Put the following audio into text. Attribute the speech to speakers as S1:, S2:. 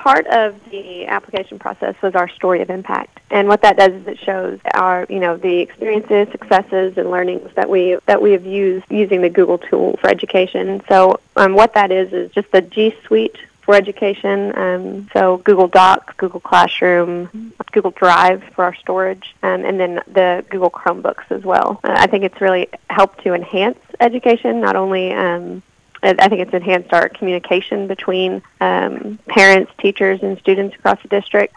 S1: part of the application process was our story of impact. And what that does is it shows our, the experiences, successes, and learnings that we have used using the Google tool for education. So what that is just the G Suite for education. So Google Docs, Google Classroom, Google Drive for our storage, and then the Google Chromebooks as well. I think it's really helped to enhance education, not only I think it's enhanced our communication between parents, teachers, and students across the district.